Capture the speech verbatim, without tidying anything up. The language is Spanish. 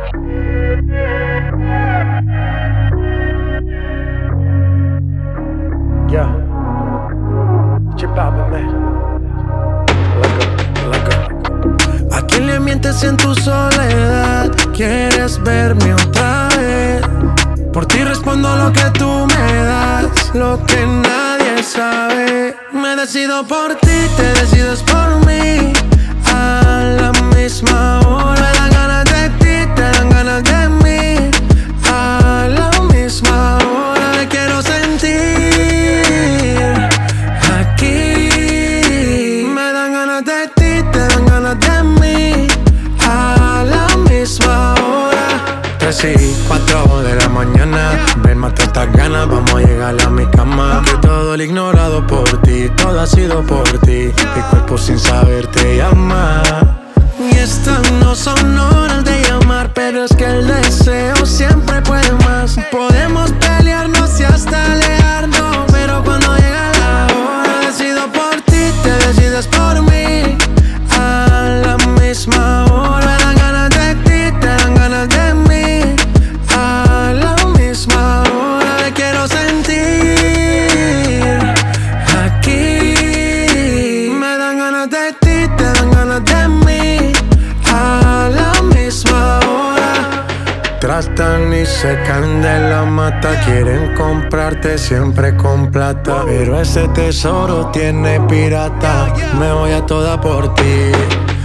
Yeah. Chip out, man. ¿A quién le mientes en tu soledad? ¿Quieres verme otra vez? Por ti respondo lo que tú me das, lo que nadie sabe. Me decido por ti, te decides por mí. A la misma hora me dan ganas de ti, te dan ganas de mí. A la misma hora me quiero sentir aquí. Me dan ganas de ti, te dan ganas de mí. A la misma hora. Tres y cuatro de la mañana, ven, mata estas ganas, vamos a llegar a mi cama. Que todo el ignorado por ti, todo ha sido por ti. Mi cuerpo sin saber te llama. Y estas no son horas de llamar, pero es que el deseo siempre puede más. Podemos pelearnos y hasta alejarnos, pero cuando llega la hora decido por ti, te decides por mí. A la misma hora me dan ganas de ti, te dan ganas de mí. A la misma hora me quiero sentir aquí. Me dan ganas de ti, te dan ganas de mí. A la misma hora. Tratan y se caen de la mata, quieren comprarte siempre con plata, pero ese tesoro tiene pirata. Me voy a toda por ti.